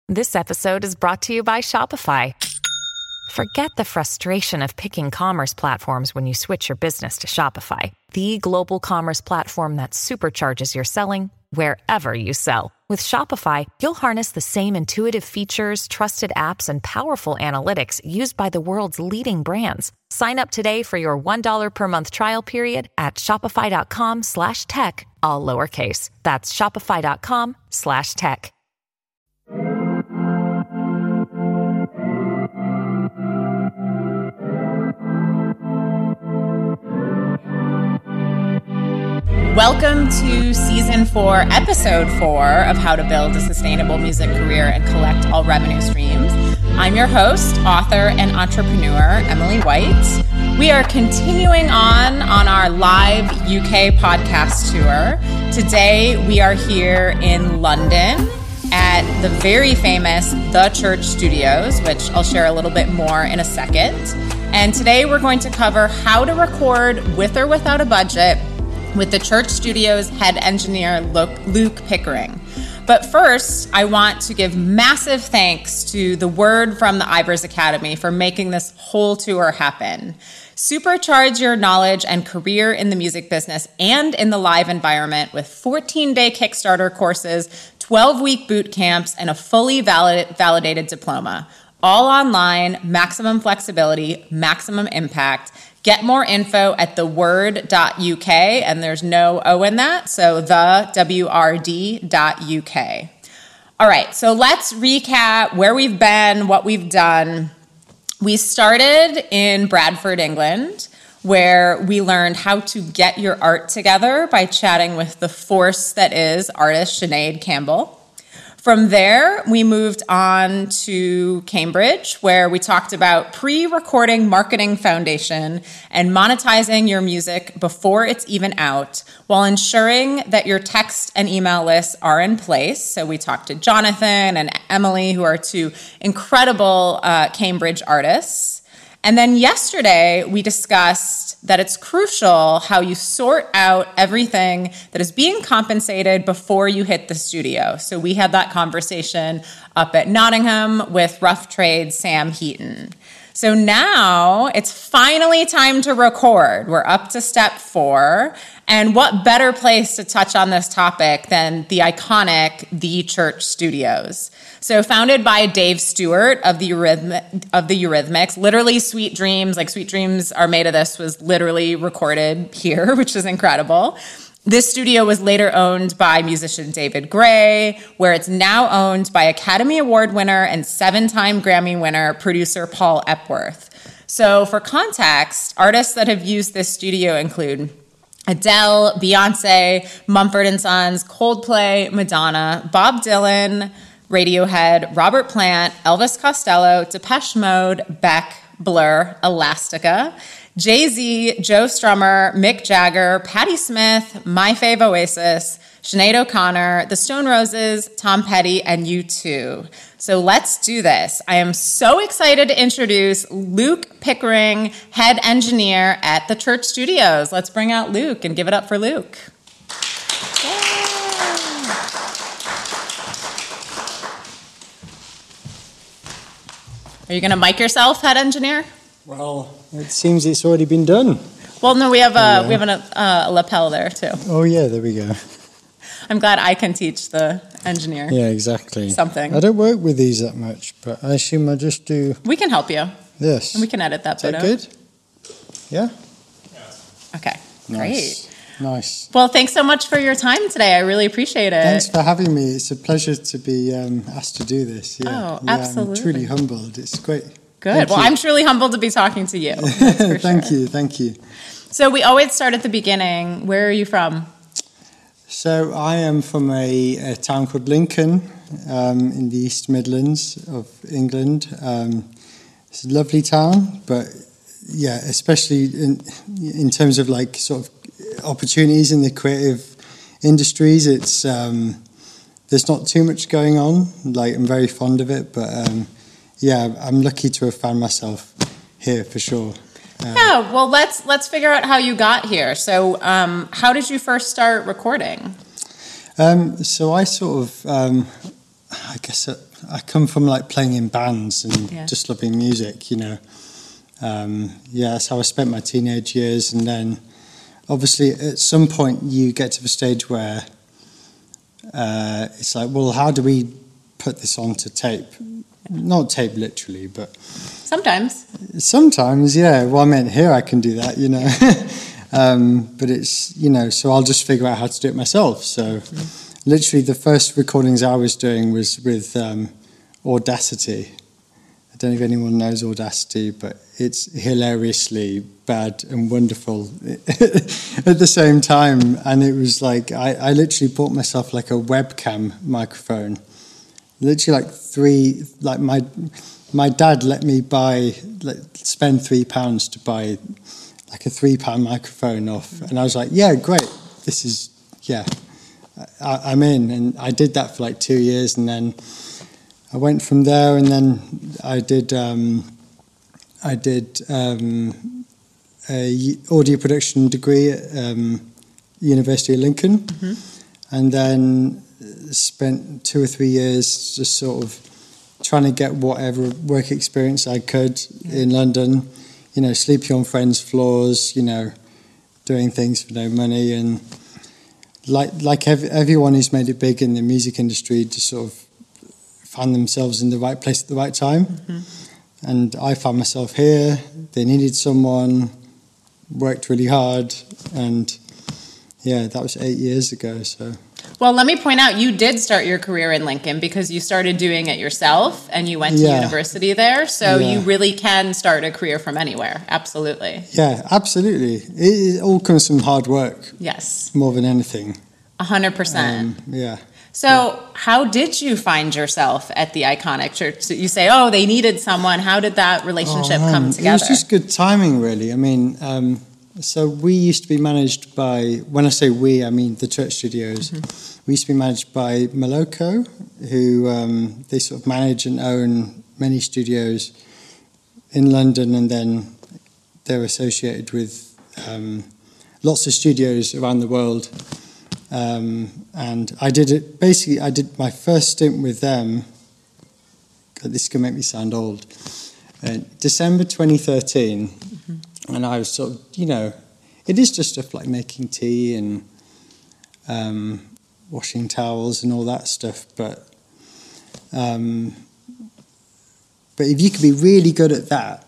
This episode is brought to you by Shopify. Forget the frustration of picking commerce platforms when you switch your business to Shopify, the global commerce platform that supercharges your selling wherever you sell. With Shopify, you'll harness the same intuitive features, trusted apps, and powerful analytics used by the world's leading brands. Sign up today for your $1 per month trial period at shopify.com/tech, all lowercase. That's shopify.com/tech. Welcome to Season 4, Episode 4 of How to Build a Sustainable Music Career and Collect All Revenue Streams. I'm your host, author, and entrepreneur, Emily White. We are continuing on our live UK podcast tour. Today, we are here in London at the very famous The Church Studios, which I'll share a little bit more in a second. And today, we're going to cover how to record with or without a budget with the Church Studios head engineer, Luke Pickering. But first, I want to give massive thanks to the Word from the Ivers Academy for making this whole tour happen. Supercharge your knowledge and career in the music business and in the live environment with 14-day Kickstarter courses, 12-week boot camps, and a fully validated diploma. All online, maximum flexibility, maximum impact. Get more info at theword.uk, and there's no O in that, so thewrd.uk. All right, so let's recap where we've been, what we've done. We started in Bradford, England, where we learned how to get your art together by chatting with the force that is artist Sinead Campbell. From there, we moved on to Cambridge, where we talked about pre-recording marketing foundation and monetizing your music before it's even out, while ensuring that your text and email lists are in place. So we talked to Jonathan and Emily, who are two incredible Cambridge artists. And then yesterday, we discussed that it's crucial how you sort out everything that is being compensated before you hit the studio. So we had that conversation up at Nottingham with Rough Trade Sam Heaton. So now it's finally time to record. We're up to step 4. And what better place to touch on this topic than the iconic The Church Studios? So founded by Dave Stewart of the Eurythmics, literally Sweet Dreams, like Sweet Dreams Are Made of This, was literally recorded here, which is incredible. This studio was later owned by musician David Gray, where it's now owned by Academy Award winner and 7-time Grammy winner producer Paul Epworth. So for context, artists that have used this studio include Adele, Beyonce, Mumford & Sons, Coldplay, Madonna, Bob Dylan, Radiohead, Robert Plant, Elvis Costello, Depeche Mode, Beck, Blur, Elastica, Jay-Z, Joe Strummer, Mick Jagger, Patti Smith, My Fave Oasis, Sinead O'Connor, The Stone Roses, Tom Petty, and U2. So let's do this. I am so excited to introduce Luke Pickering, head engineer at the Church Studios. Let's bring out Luke and give it up for Luke. Are you going to mic yourself, head engineer? Well, it seems it's already been done. Well, no, we have a lapel there too. Oh yeah, there we go. I'm glad I can teach the engineer. Yeah, exactly. Something. I don't work with these that much, but I assume I just do. We can help you. This. And we can edit that bit out. Is that good? Yeah. Okay. Nice. Great. Nice. Well, thanks so much for your time today. I really appreciate it. Thanks for having me. It's a pleasure to be asked to do this. Yeah. Oh, absolutely. I'm truly humbled. It's great. Good. Well, I'm truly humbled to be talking to you. Thank you. Thank you. So we always start at the beginning. Where are you from? So I am from a town called Lincoln in the East Midlands of England. It's a lovely town, but yeah, especially in terms of like sort of opportunities in the creative industries, it's there's not too much going on. Like, I'm very fond of it, but yeah, I'm lucky to have found myself here for sure. Yeah, well, let's figure out how you got here. So, how did you first start recording? So I sort of, I guess I come from like playing in bands and just loving music, you know. That's how I spent my teenage years. And then obviously at some point you get to the stage where it's like, well, how do we put this onto tape? Not tape literally, but sometimes, yeah. Well, I mean, here I can do that, you know. But it's, you know, so I'll just figure out how to do it myself. So literally the first recordings I was doing was with Audacity. I don't know if anyone knows Audacity, but it's hilariously bad and wonderful at the same time. And it was like, I literally bought myself like a webcam microphone. Literally like my dad let me spend £3 to buy like a £3 microphone off. And I was like, yeah, great. This is, I'm in. And I did that for like 2 years. And then I went from there, and then I did a audio production degree at University of Lincoln, and then spent 2 or 3 years just sort of trying to get whatever work experience I could in London, you know, sleeping on friends' floors, you know, doing things for no money, and like everyone who's made it big in the music industry, just sort of found themselves in the right place at the right time. And I found myself here. They needed someone, worked really hard, and that was 8 years ago. So, well, let me point out, you did start your career in Lincoln because you started doing it yourself and you went to university there. So you really can start a career from anywhere. Absolutely. Yeah, absolutely. It all comes from hard work. Yes. More than anything. 100%. So how did you find yourself at the Iconic Church? So you say, they needed someone. How did that relationship come together? It was just good timing, really. I mean, so we used to be managed by, when I say we, I mean the Church Studios. We used to be managed by Moloko, who they sort of manage and own many studios in London, and then they're associated with lots of studios around the world. And I did my first stint with them. God, this can make me sound old. December 2013, and I was sort of, you know, it is just stuff like making tea and washing towels and all that stuff. But if you could be really good at that,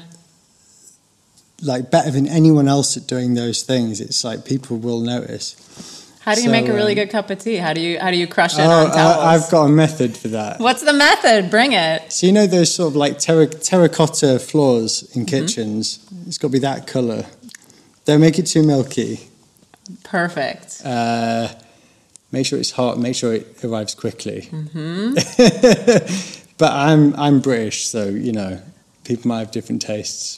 like better than anyone else at doing those things, it's like people will notice. How do you make a really good cup of tea? How do you crush it on towels? I've got a method for that. What's the method? Bring it. So you know those sort of like terracotta floors in kitchens? It's got to be that colour. Don't make it too milky. Perfect. Make sure it's hot. Make sure it arrives quickly. But I'm British, so you know people might have different tastes.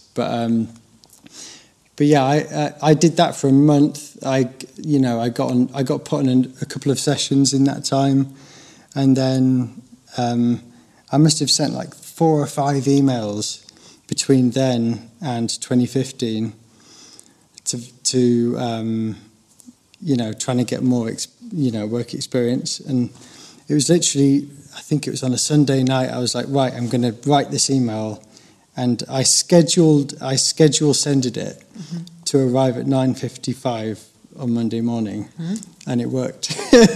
But yeah, I did that for a month. I got put on a couple of sessions in that time, and then I must have sent like 4 or 5 emails between then and 2015 to trying to get more work experience. And it was literally, I think it was on a Sunday night, I was like, right, I'm going to write this email. And I schedule sended it to arrive at 9:55 on Monday morning, and it worked.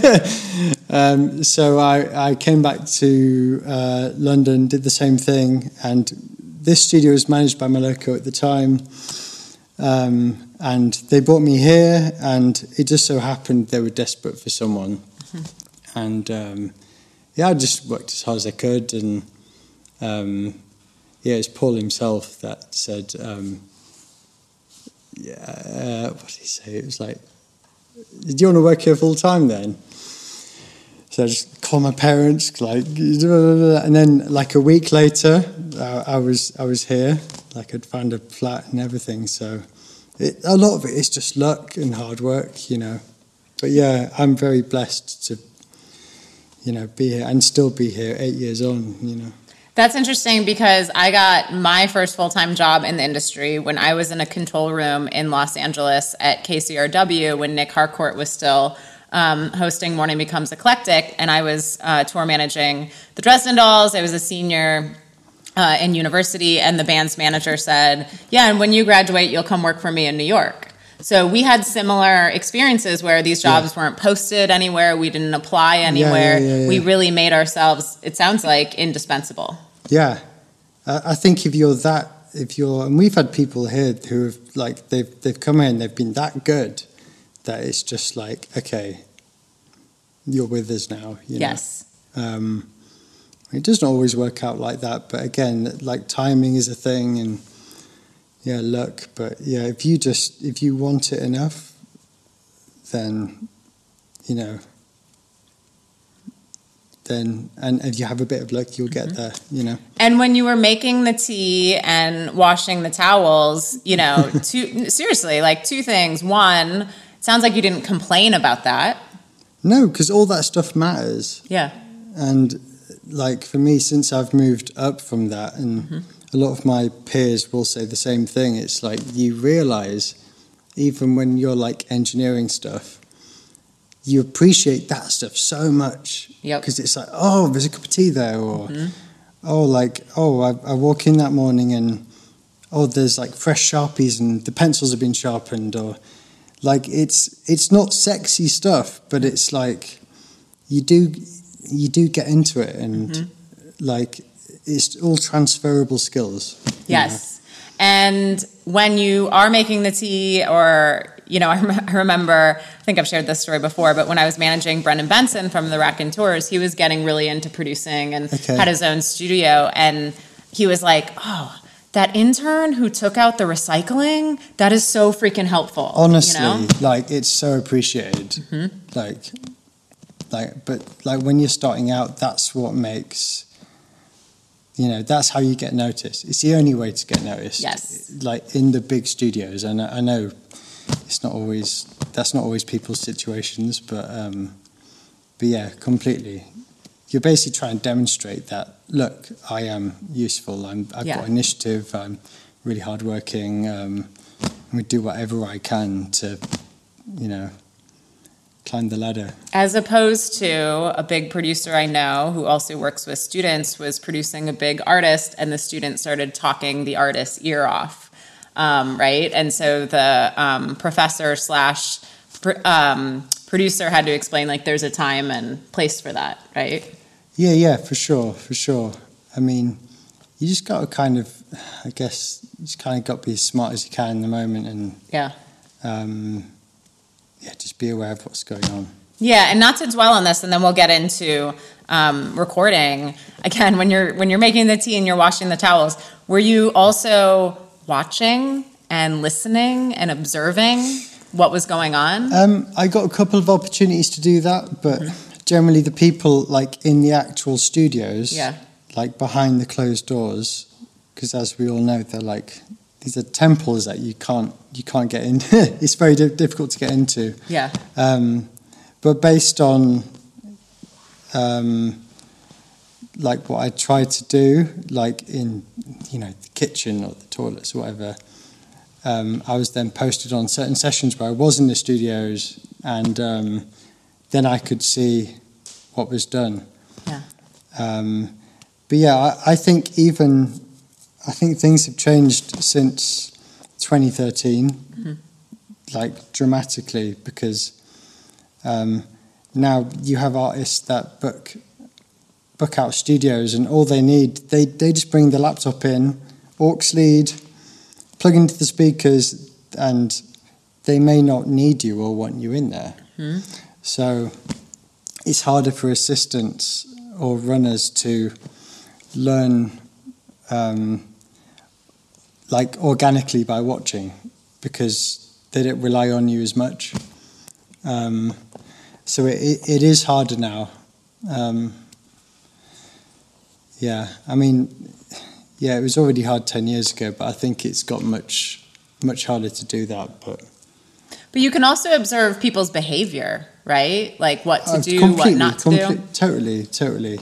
So I came back to London, did the same thing, and this studio was managed by Moloko at the time, and they brought me here, and it just so happened they were desperate for someone, and I just worked as hard as I could, and it's Paul himself that said, what did he say? It was like, do you want to work here full time then? So I just called my parents, like, and then like a week later, I was here, like I'd found a flat and everything. So a lot of it is just luck and hard work, you know. But yeah, I'm very blessed to, be here and still be here 8 years on, you know. That's interesting because I got my first full-time job in the industry when I was in a control room in Los Angeles at KCRW when Nick Harcourt was still hosting Morning Becomes Eclectic, and I was tour managing the Dresden Dolls. I was a senior in university, and the band's manager said, yeah, and when you graduate, you'll come work for me in New York. So we had similar experiences where these jobs weren't posted anywhere. We didn't apply anywhere. We really made ourselves, it sounds like, indispensable. Yeah. I think and we've had people here who have, like, they've come in, they've been that good that it's just like, okay, you're with us now. Yes. It doesn't always work out like that, but again, like, timing is a thing, and luck. But if you want it enough, then and if you have a bit of luck, you'll get there. And when you were making the tea and washing the towels, seriously, like, two things. One, it sounds like you didn't complain about that. No, because all that stuff matters. Yeah. And, like, for me, since I've moved up from that, and a lot of my peers will say the same thing, it's like you realize, even when you're, like, engineering stuff, you appreciate that stuff so much. Yep. Because it's like, oh, there's a cup of tea there, or I walk in that morning and there's, like, fresh Sharpies and the pencils have been sharpened, or, like, it's not sexy stuff, but it's like you do get into it, and like, it's all transferable skills. Yes. And when you are making the tea, or, I remember, I think I've shared this story before, but when I was managing Brendan Benson from the Raconteurs, he was getting really into producing and had his own studio. And he was like, oh, that intern who took out the recycling, that is so freaking helpful. Honestly, like, it's so appreciated. But when you're starting out, that's what makes, that's how you get noticed. It's the only way to get noticed. Yes. Like, in the big studios, and I know that's not always people's situations, but yeah, completely. You're basically trying to demonstrate that, look, I am useful. I've got initiative. I'm really hardworking. I'm going to do whatever I can to, climb the ladder. As opposed to a big producer I know who also works with students was producing a big artist, and the student started talking the artist's ear off, right? And so the professor / producer had to explain, like, there's a time and place for that, right? Yeah, for sure. I mean, you just got to kind of, I guess, got to be as smart as you can in the moment, and just be aware of what's going on. Yeah, and not to dwell on this, and then we'll get into recording. Again, when you're making the tea and you're washing the towels, were you also watching and listening and observing what was going on? I got a couple of opportunities to do that, but generally the people, like, in the actual studios, like, behind the closed doors, because as we all know, they're like, these are temples that you can't get in. It's very difficult to get into. Yeah. But based on like what I tried to do, like in the kitchen or the toilets or whatever, I was then posted on certain sessions where I was in the studios, and then I could see what was done. Yeah. But yeah, I think things have changed since 2013, like, dramatically, because now you have artists that book out studios, and all they need, they just bring the laptop in, aux lead, plug into the speakers, and they may not need you or want you in there. So it's harder for assistants or runners to learn like, organically by watching, because they don't rely on you as much. So it is harder now. I mean, it was already hard 10 years ago, but I think it's got much harder to do that. But you can also observe people's behavior, right? Like, what to do, what not to do. Totally.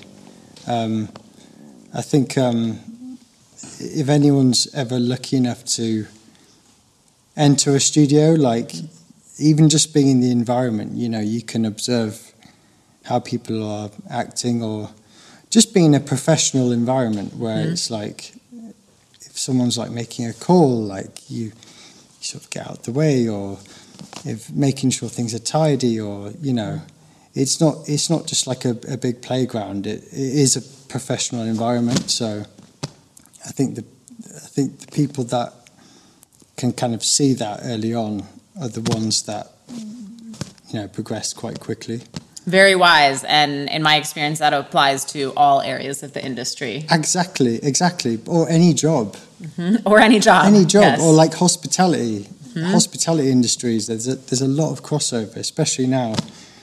I think if anyone's ever lucky enough to enter a studio, like, even just being in the environment, you know, you can observe how people are acting, or just being in a professional environment where it's like, if someone's like making a call, like you sort of get out the way, or if making sure things are tidy, or, you know, it's not just like a big playground. It is a professional environment. So I think the people that can kind of see that early on are the ones that, you know, progress quite quickly. Very wise, and in my experience, that applies to all areas of the industry. Exactly, or any job. Or any job. Yes. Or like hospitality. Hospitality industries, there's a lot of crossover, especially now.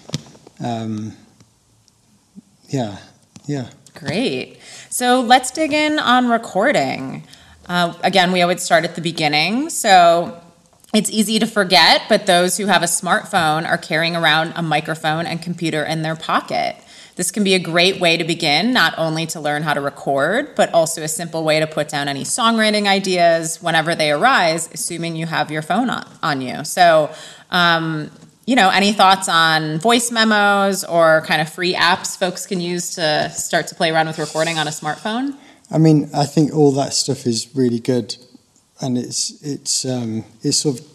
Yeah. Great. So let's dig in on recording. Again, we always start at the beginning. So it's easy to forget, but those who have a smartphone are carrying around a microphone and computer in their pocket. This can be a great way to begin, not only to learn how to record, but also a simple way to put down any songwriting ideas whenever they arise, assuming you have your phone on you. So, you know, any thoughts on voice memos or kind of free apps folks can use to start to play around with recording on a smartphone? I mean, I think all that stuff is really good, and it's sort of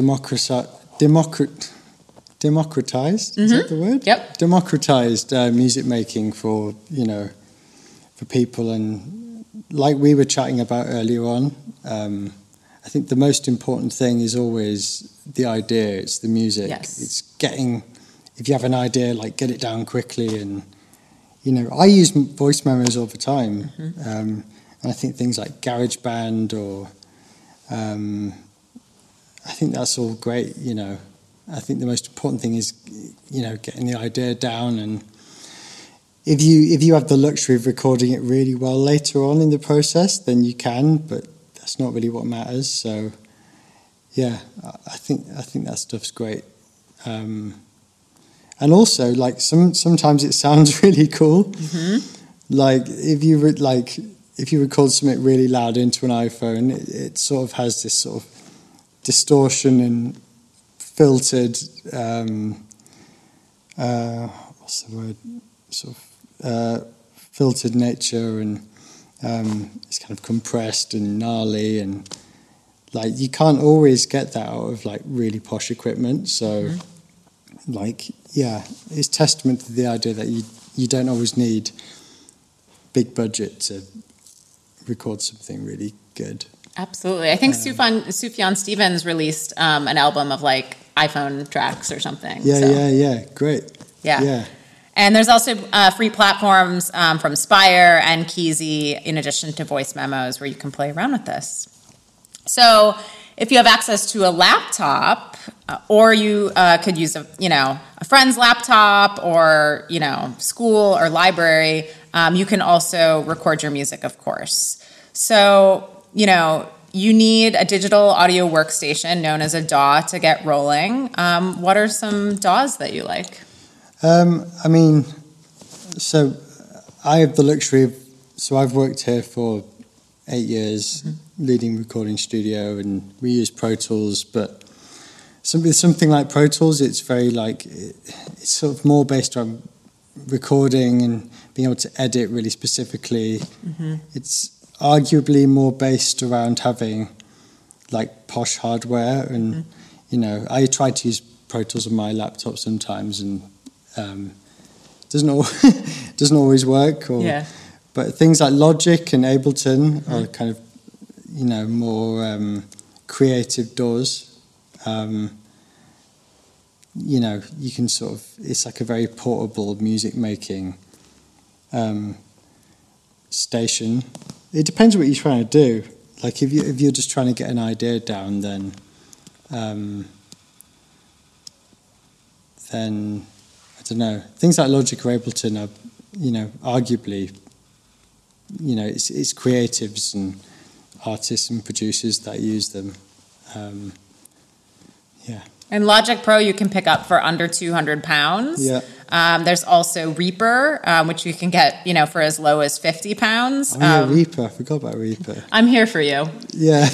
democratized. Is that the word? Yep. Democratized music making for, you know, for people, and like we were chatting about earlier on, I think the most important thing is always the idea. It's the music. Yes. It's getting, if you have an idea, like get it down quickly. And, you know, I use voice memos all the time. And I think things like GarageBand or, I think that's all great, you know. I think the most important thing is, you know, getting the idea down. And if you have the luxury of recording it really well later on in the process, then you can, but that's not really what matters. So, yeah, I think that stuff's great. And also, like sometimes it sounds really cool. Like if you record something really loud into an iPhone, it sort of has this sort of distortion and filtered. What's the word? Sort of filtered nature, and it's kind of compressed and gnarly, and like you can't always get that out of like really posh equipment. So like, yeah, it's testament to the idea that you don't always need big budget to record something really good. Absolutely. I think Sufjan Stevens released an album of like iPhone tracks or something. Yeah. Great. Yeah. And there's also free platforms from Spire and Keezy, in addition to voice memos, where you can play around with this. So if you have access to a laptop, or you could use a friend's laptop, or, you know, school or library, you can also record your music, of course. So, you know, you need a digital audio workstation known as a DAW to get rolling. What are some DAWs that you like? I mean, so I have the luxury of, so I've worked here for 8 years, leading recording studio, and we use Pro Tools, but something like Pro Tools, it's very like, it's sort of more based on recording and being able to edit really specifically. It's arguably more based around having like posh hardware, and you know, I try to use Pro Tools on my laptop sometimes, and doesn't always work. But things like Logic and Ableton are kind of, you know, more creative DAWs. You know, you can sort of, it's like a very portable music making station. It depends what you're trying to do. Like if you're just trying to get an idea down, then I don't know. Things like Logic or Ableton are, you know, arguably, you know, it's creatives and artists and producers that use them. And Logic Pro you can pick up for under £200. Yeah. There's also Reaper, which you can get, for as low as 50 pounds. Oh, yeah, Reaper. I forgot about Reaper. I'm here for you. Yeah.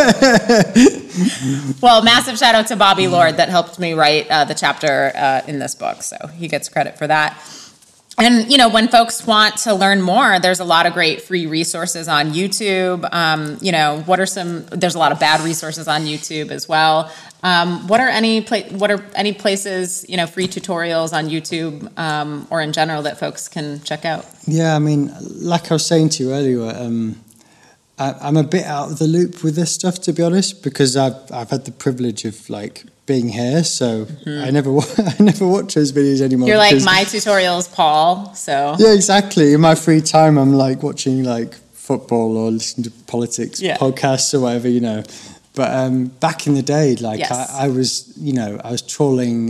Well, massive shout out to Bobby Lord that helped me write the chapter in this book. So he gets credit for that. And, when folks want to learn more, there's a lot of great free resources on YouTube. There's a lot of bad resources on YouTube as well. What are any places, free tutorials on YouTube or in general that folks can check out? Yeah, I mean, like I was saying to you earlier, I'm a bit out of the loop with this stuff, to be honest, because I've had the privilege of being here, so I never watch those videos anymore. You're like my tutorials, Paul. So yeah, exactly. In my free time, I'm watching football or listening to politics podcasts or whatever, But back in the day, yes. I was trawling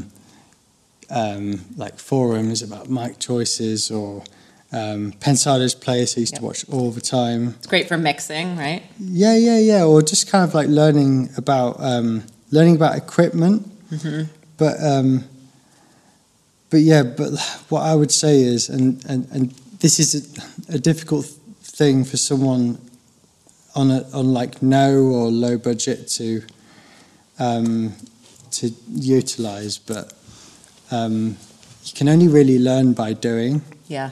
forums about mic choices or Pensado's Place. I used to watch all the time. It's great for mixing, right? Yeah. Or just kind of learning about equipment. But what I would say is, and this is a difficult thing for someone on no or low budget to utilize, but you can only really learn by doing. Yeah.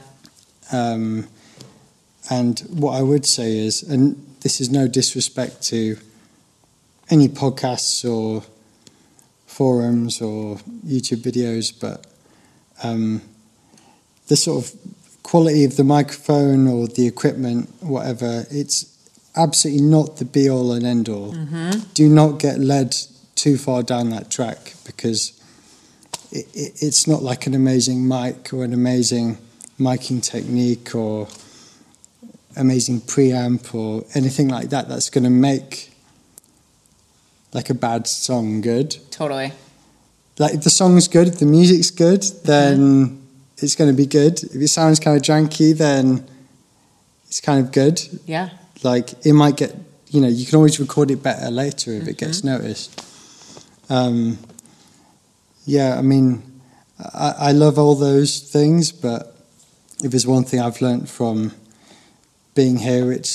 And what I would say is, and this is no disrespect to any podcasts or forums or YouTube videos, but the sort of quality of the microphone or the equipment, whatever, it's absolutely not the be-all and end-all. Do not get led too far down that track, because it's not like an amazing mic or an amazing miking technique or amazing preamp or anything like that that's going to make a bad song good. Totally. If the song's good, if the music's good, then it's going to be good. If it sounds kind of janky, then it's kind of good. Yeah. It might get, you can always record it better later if it gets noticed. I mean, I love all those things, but if there's one thing I've learned from being here, it's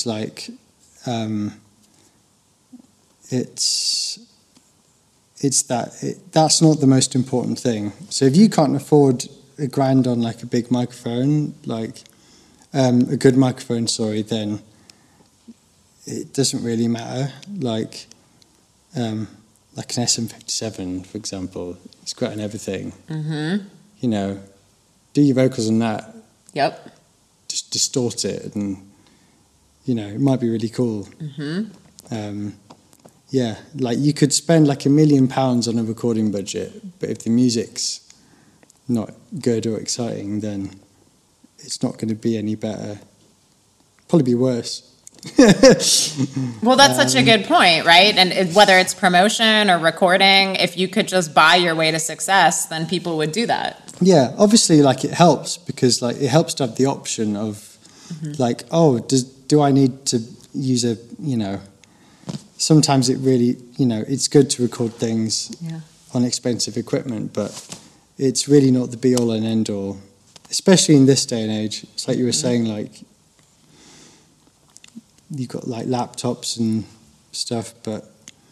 that's not the most important thing. So if you can't afford $1,000 on a big microphone, a good microphone, then it doesn't really matter. An SM57, for example, it's great and everything. Do your vocals on that. Yep. Just distort it, and it might be really cool. You could spend £1 million on a recording budget, but if the music's not good or exciting, then it's not going to be any better. Probably be worse. Well, that's such a good point, right? And whether it's promotion or recording, if you could just buy your way to success, then people would do that. Yeah, obviously, it helps, because it helps to have the option of do I need to use a sometimes it really it's good to record things on expensive equipment, but it's really not the be all and end all, especially in this day and age. It's like you were saying, you've got laptops and stuff, but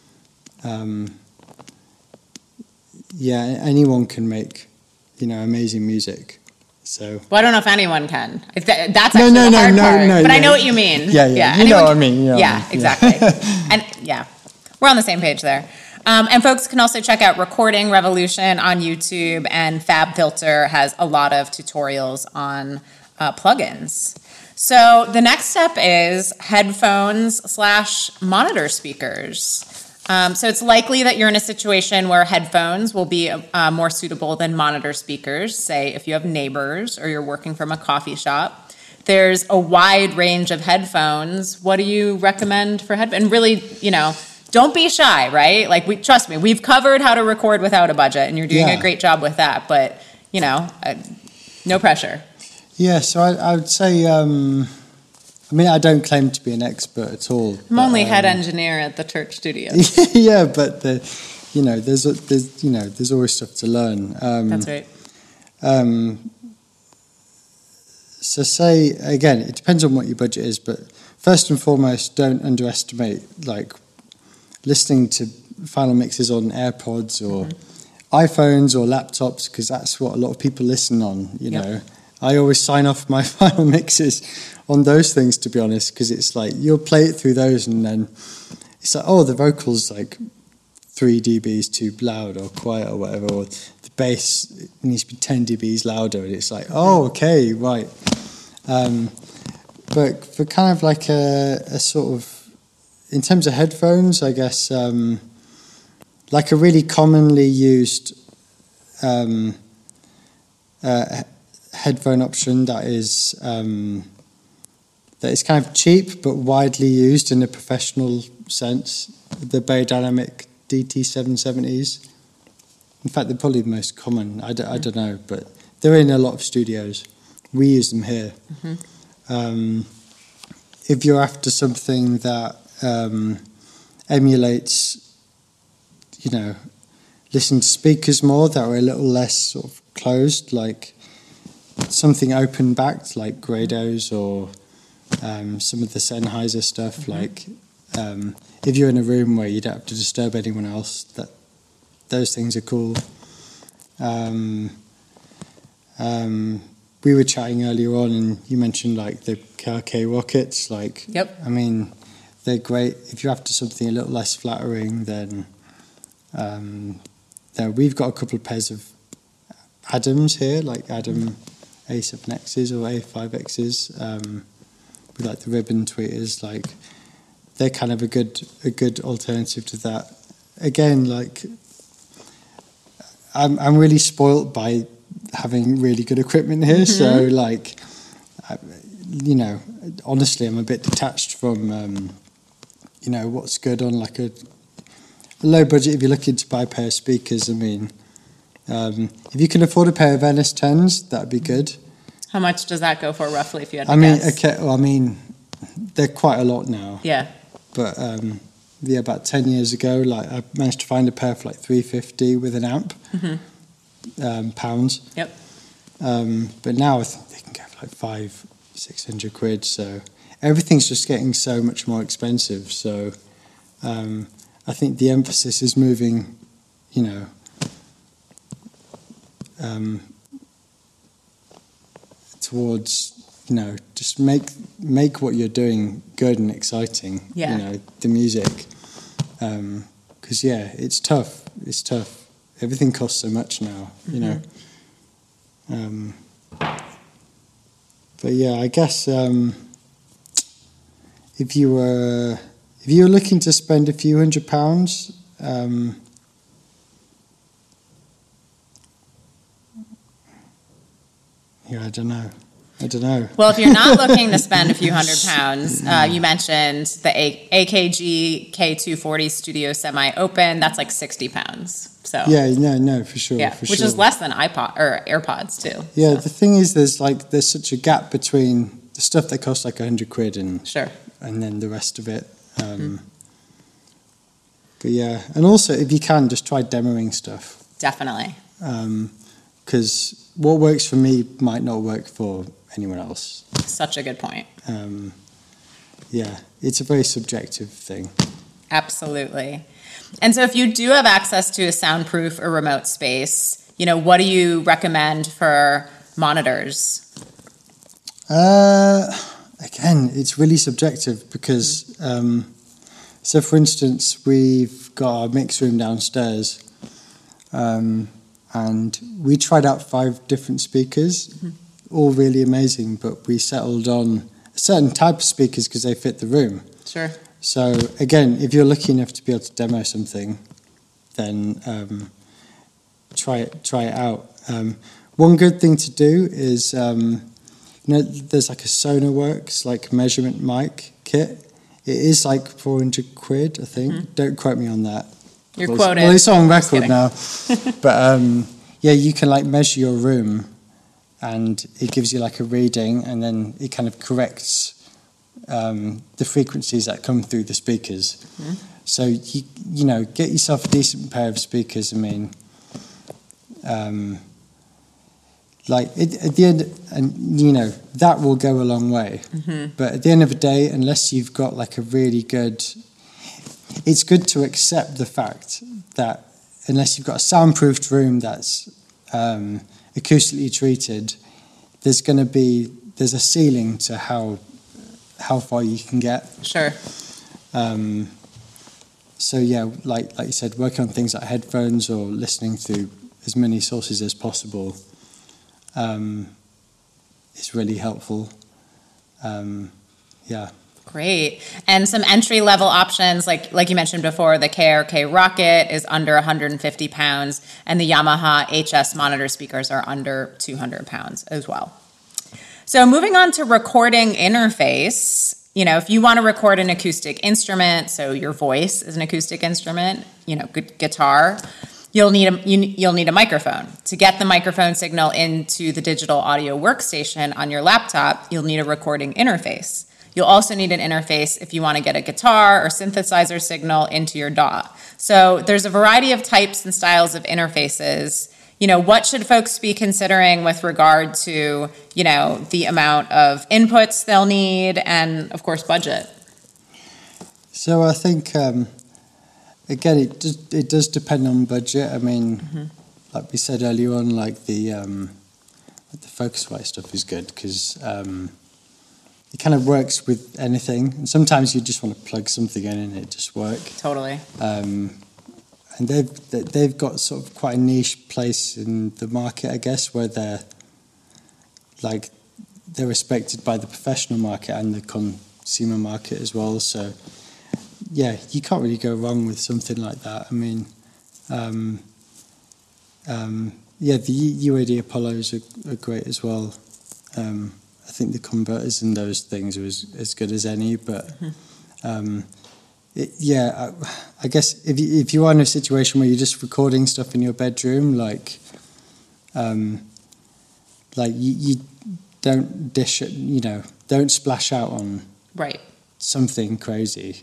anyone can make amazing music. So I don't know if anyone can. That's actually the hard part. But I know what you mean. Yeah. You know what I mean. Exactly. And we're on the same page there. And folks can also check out Recording Revolution on YouTube, and FabFilter has a lot of tutorials on plugins. So the next step is headphones/monitor speakers. So it's likely that you're in a situation where headphones will be more suitable than monitor speakers, say if you have neighbors or you're working from a coffee shop. There's a wide range of headphones. What do you recommend for headphones? And really, don't be shy, right? Trust me, we've covered how to record without a budget, and you're doing a great job with that, but, no pressure. Yeah, so I would say... I don't claim to be an expert at all. I'm only head engineer at the Turch Studios. But there's always stuff to learn. That's right. So say, again, it depends on what your budget is, but first and foremost, don't underestimate, like, listening to final mixes on AirPods or iPhones or laptops, because that's what a lot of people listen on, you know. I always sign off my final mixes on those things, to be honest, because it's like, you'll play it through those and then it's like, oh, the vocal's like 3 dBs too loud or quiet or whatever, or the bass needs to be 10 dBs louder, and it's like, oh, okay, right. But for kind of like a sort of, in terms of headphones, I guess, like a really commonly used headphone option that is kind of cheap but widely used in a professional sense, the Beyerdynamic DT770s. In fact, they're probably the most common. I don't know, but they're in a lot of studios. We use them here. If you're after something that emulates, you know, listen to speakers more that are a little less sort of closed, like something open backed, like Grados or some of the Sennheiser stuff. Like if you're in a room where you don't have to disturb anyone else, those things are cool. We were chatting earlier on, and you mentioned like the KRK Rockets. Like, I mean, they're great. If you're after something a little less flattering, then we've got a couple of pairs of Adams here, like Adam A7Xs or A5Xs. We like the ribbon tweeters. Like, they're kind of a good alternative to that. Again, like, I'm really spoilt by having really good equipment here, so like, you know, honestly, I'm a bit detached from you know, what's good on like a low budget. If you're looking to buy a pair of speakers, I mean, if you can afford a pair of NS10s, that'd be good. How much does that go for roughly, if you had to guess? Okay, well, I mean, they're quite a lot now. Yeah. But yeah, about 10 years ago, like, I managed to find a pair for like $350 with an amp. Pounds. But now I think they can go for like 500-600 quid. So everything's just getting so much more expensive. So I think the emphasis is moving, you know, towards, you know, just make what you're doing good and exciting. You know, the music, because it's tough. It's tough. Everything costs so much now, you know. But yeah, I guess if you were looking to spend a few £100, I don't know. Well, if you're not looking to spend a few £100, you mentioned the AKG K240 Studio Semi-Open. That's like £60. So no, for sure. Yeah, which is less than iPod or AirPods too. Yeah, so. The thing is, there's such a gap between the stuff that costs like 100 quid and then the rest of it. But yeah, and also if you can, just try demoing stuff. Definitely. Because what works for me might not work for anyone else. Such a good point. Yeah, it's a very subjective thing. Absolutely. And so if you do have access to a soundproof or remote space, you know, what do you recommend for monitors? Again, it's really subjective because, so for instance, we've got our mix room downstairs, and we tried out 5 different speakers, all really amazing, but we settled on a certain type of speakers because they fit the room. Sure. So again, if you're lucky enough to be able to demo something, then try it out. One good thing to do is, you know, there's like a Sonarworks like measurement mic kit. It is like 400 quid, I think. Don't quote me on that. You're quoted. Well, it's on record now. But yeah, you can like measure your room, and it gives you like a reading, and then it kind of corrects the frequencies that come through the speakers. So you know, get yourself a decent pair of speakers. I mean, like at the end, and you know that will go a long way. But at the end of the day, unless you've got like a really good, it's good to accept the fact that unless you've got a soundproofed room that's acoustically treated, there's a ceiling to how far you can get. Sure. So yeah, like you said, working on things like headphones or listening through as many sources as possible is really helpful. Yeah. Great. And some entry-level options, like you mentioned before, the KRK Rocket is under 150 pounds, and the Yamaha HS monitor speakers are under 200 pounds as well. So moving on to recording interface, you know, if you want to record an acoustic instrument, so your voice is an acoustic instrument, you know, guitar, you'll need a microphone. To get the microphone signal into the digital audio workstation on your laptop, you'll need a recording interface. You'll also need an interface if you want to get a guitar or synthesizer signal into your DAW. So there's a variety of types and styles of interfaces. You know, what should folks be considering with regard to, you know, the amount of inputs they'll need and, of course, budget? So I think, again, it does depend on budget. I mean, like we said earlier on, like the Focusrite stuff is good because it kind of works with anything. And sometimes you just want to plug something in and it just works. Totally. And they've got sort of quite a niche place in the market, I guess, where they're respected by the professional market and the consumer market as well. So, yeah, you can't really go wrong with something like that. I mean, yeah, the UAD Apollos are great as well. I think the converters in those things are as good as any, but I guess if you are in a situation where you're just recording stuff in your bedroom, like you don't dish it, you know, don't splash out on something crazy.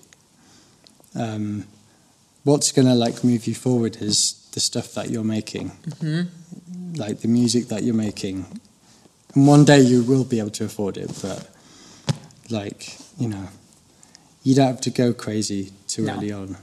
What's gonna like move you forward is the stuff that you're making, like the music that you're making. And one day you will be able to afford it, but like, you know, you don't have to go crazy too early on.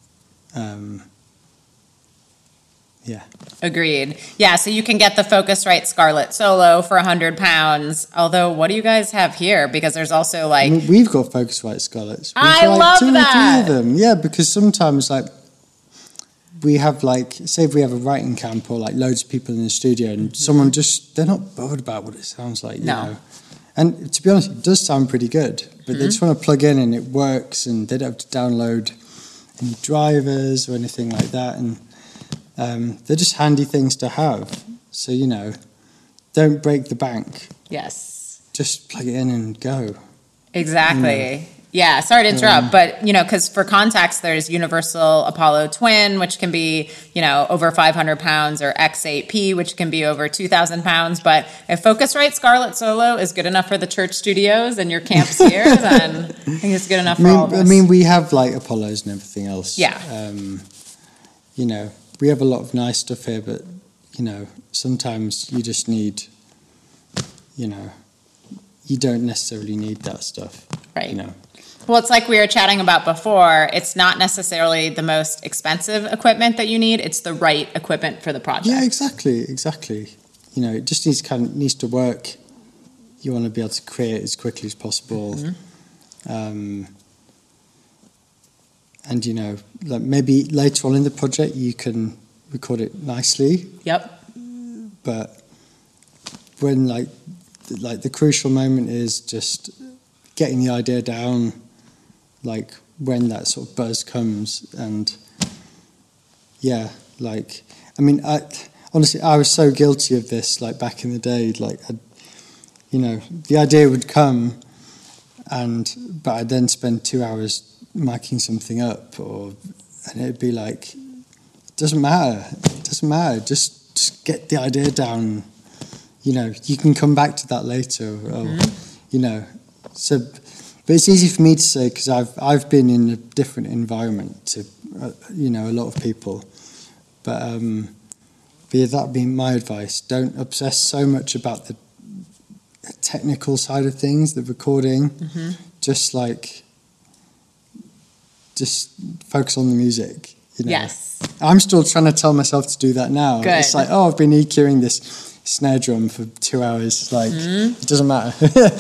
Yeah. Agreed. Yeah, so you can get the Focusrite Scarlett Solo for 100 pounds. Although, what do you guys have here? Because there's also like... We've got Focusrite Scarletts. I love two that! Or three of them. Yeah, because sometimes like we have like, say if we have a writing camp or like loads of people in the studio and someone just, they're not bothered about what it sounds like, you know. And to be honest, it does sound pretty good, but they just want to plug in and it works and they don't have to download any drivers or anything like that. And they're just handy things to have. So, you know, don't break the bank. Yes. Just plug it in and go. Exactly. You know? Yeah, sorry to interrupt, but, you know, because for context, there's Universal Apollo Twin, which can be, you know, over 500 pounds, or X8P, which can be over 2,000 pounds. But if Focusrite Scarlett Solo is good enough for the church studios and your camps here, then I think it's good enough for all of us. I mean, we have, like, Apollos and everything else. Yeah. You know, we have a lot of nice stuff here, but, you know, sometimes you just need, you know, you don't necessarily need that stuff. Right. You know. Well, it's like we were chatting about before. It's not necessarily the most expensive equipment that you need. It's the right equipment for the project. Yeah, exactly. You know, it just needs to work. You want to be able to create as quickly as possible. And, you know, like maybe later on in the project you can record it nicely. Yep. But when, like the crucial moment is just getting the idea down, like when that sort of buzz comes. And yeah, like, I mean, honestly, I was so guilty of this, like back in the day, like, you know, the idea would come but I'd then spend 2 hours miking something up, and it'd be like, it doesn't matter, just get the idea down, you know, you can come back to that later, or you know, so. But it's easy for me to say because I've been in a different environment to, you know, a lot of people. But But yeah, that'd be my advice. Don't obsess so much about the technical side of things, the recording. Just focus on the music. You know? Yes. I'm still trying to tell myself to do that now. Good. It's like, I've been EQing this snare drum for 2 hours. Like, it doesn't matter.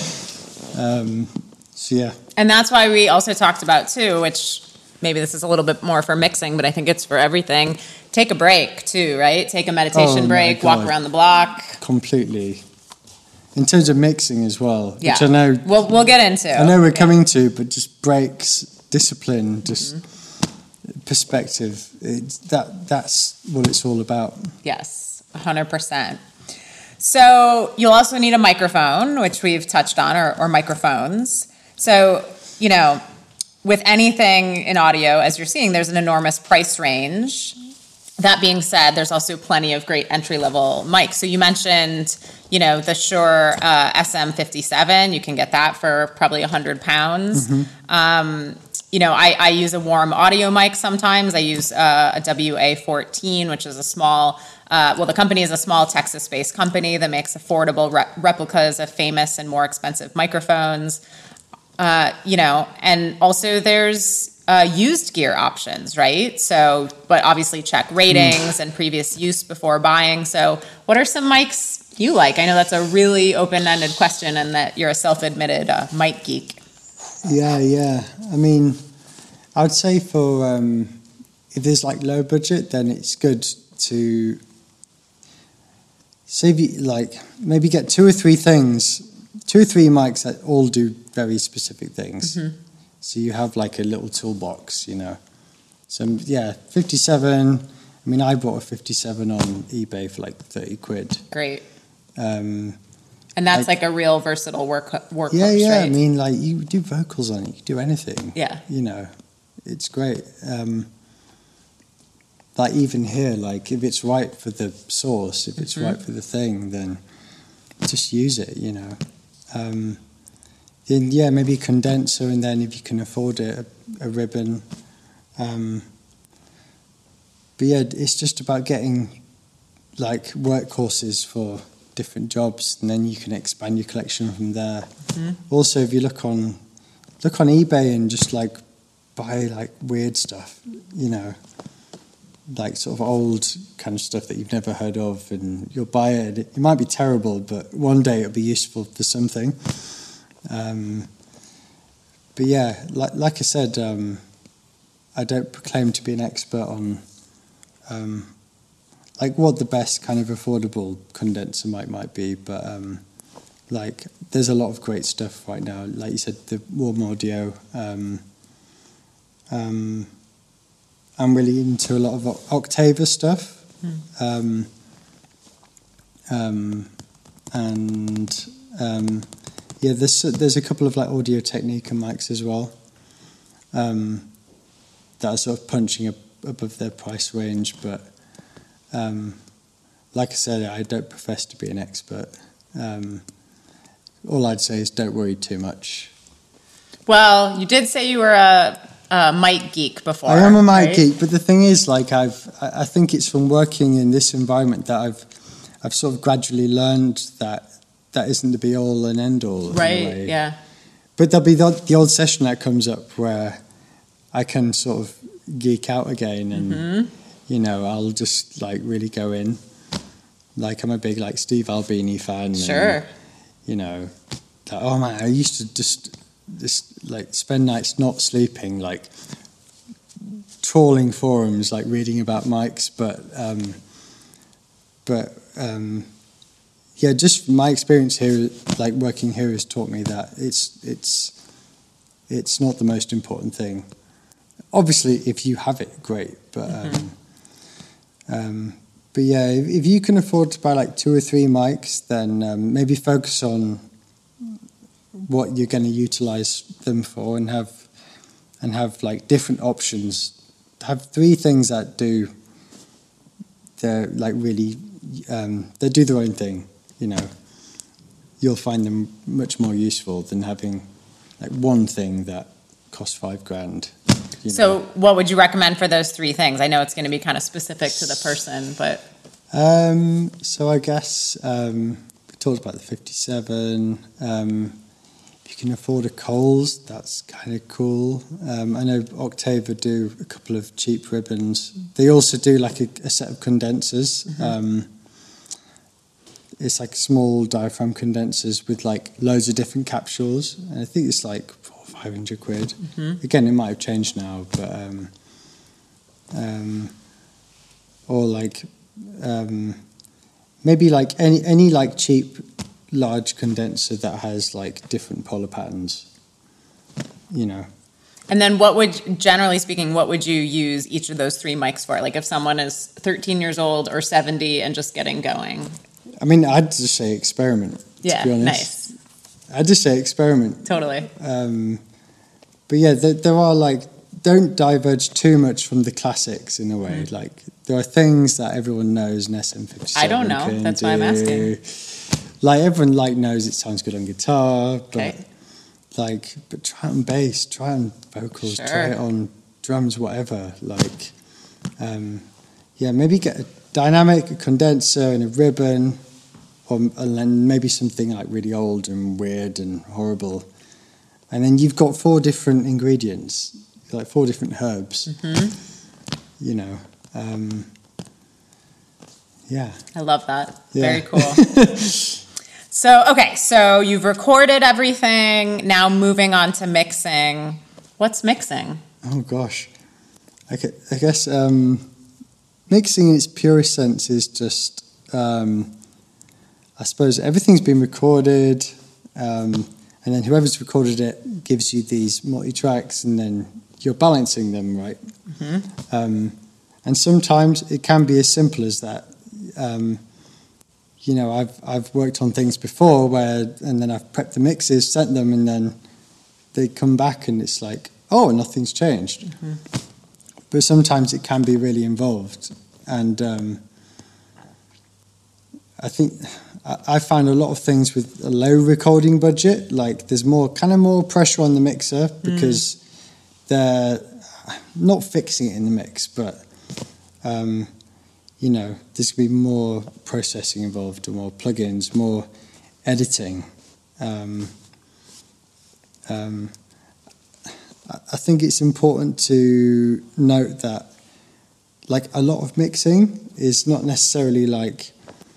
So yeah. And that's why we also talked about too, which maybe this is a little bit more for mixing, but I think it's for everything. Take a break too, right? Take a meditation break, walk around the block. Completely. In terms of mixing as well, which I know we'll get into. I know we're coming to, but just breaks, discipline, just perspective. That's what it's all about. Yes, 100%. So you'll also need a microphone, which we've touched on, or microphones. So, with anything in audio, as you're seeing, there's an enormous price range. That being said, there's also plenty of great entry-level mics. So you mentioned, the Shure SM57. You can get that for probably £100. I use a Warm Audio mic sometimes. I use a WA-14, which is a small, the company is a small Texas-based company that makes affordable replicas of famous and more expensive microphones. And also there's used gear options, right? So, but obviously check ratings and previous use before buying. So what are some mics you like? I know that's a really open-ended question and that you're a self-admitted mic geek. Yeah. I mean, I would say for, if there's like low budget, then it's good to save you, maybe get two or three mics that all do very specific things. So you have like a little toolbox, So yeah, 57. I mean, I bought a 57 on eBay for like 30 quid. Great. And that's like a real versatile workhorse, yeah. right? I mean, like you do vocals on it, you can do anything. Yeah. It's great. Like even here, like if it's right for the source, if it's right for the thing, then just use it, Then yeah, maybe a condenser, and then if you can afford it, a ribbon. But yeah, it's just about getting like workhorses for different jobs, and then you can expand your collection from there. Also, if you look on eBay and just like buy like weird stuff, like sort of old kind of stuff that you've never heard of, and you'll buy it. It might be terrible, but one day it'll be useful for something. But yeah, like I said, I don't proclaim to be an expert on like what the best kind of affordable condenser might be, but like there's a lot of great stuff right now. Like you said, the Warm Audio. I'm really into a lot of Octava stuff, yeah, there's a couple of like Audio Technica mics as well that are sort of punching up above their price range, but like I said, I don't profess to be an expert. All I'd say is don't worry too much. Well, you did say you were a mic geek before. I am a mic geek, but the thing is, like I think it's from working in this environment that I've sort of gradually learned that isn't the be all and end all. Right. Yeah. But there'll be the old session that comes up where I can sort of geek out again, and I'll just like really go in. Like I'm a big like Steve Albini fan. Sure. And, like, oh man, I used to just like spend nights not sleeping, like trawling forums, like reading about mics, yeah, just my experience here, like working here, has taught me that it's not the most important thing. Obviously, if you have it, great, but yeah, if you can afford to buy like 2 or 3 mics, then maybe focus on what you're going to utilize them for, and have like different options. Have 3 things that they're like really they do their own thing. You'll find them much more useful than having like one thing that costs $5,000. So what would you recommend for those 3 things? I know it's going to be kind of specific to the person, but So I guess we talked about the 57. If you can afford a Coles, that's kind of cool. I know Octava do a couple of cheap ribbons. They also do like a set of condensers. It's like small diaphragm condensers with like loads of different capsules. And I think it's like 400 or 500 quid. Again, it might have changed now, but or like maybe like any like cheap large condenser that has like different polar patterns, you know. And then generally speaking, what would you use each of those 3 mics for? Like if someone is 13 years old or 70 and just getting going? I mean, I'd just say experiment, to be honest. Nice. I'd just say experiment. Totally. But yeah, there are like, don't diverge too much from the classics in a way. Like there are things that everyone knows an SM57 I don't know. That's why I'm asking. Like everyone like knows it sounds good on guitar, but Okay. but try it on bass, try it on vocals, try it on drums, whatever. Like, maybe get a dynamic, a condenser, and a ribbon, and then maybe something like really old and weird and horrible. And then you've got 4 different ingredients, like 4 different herbs. You know. I love that. Yeah. Very cool. So you've recorded everything. Now moving on to mixing. What's mixing? Oh gosh, okay. I guess mixing in its purest sense is just, I suppose everything's been recorded, and then whoever's recorded it gives you these multi-tracks, and then you're balancing them, right? And sometimes it can be as simple as that. You know, I've worked on things before and then I've prepped the mixes, sent them, and then they come back and it's like, oh, nothing's changed. But sometimes it can be really involved, and I think I find a lot of things with a low recording budget, like there's more pressure on the mixer because they're not fixing it in the mix, but you know, there's going to be more processing involved, or more plugins, more editing. I think it's important to note that, like, a lot of mixing is not necessarily like,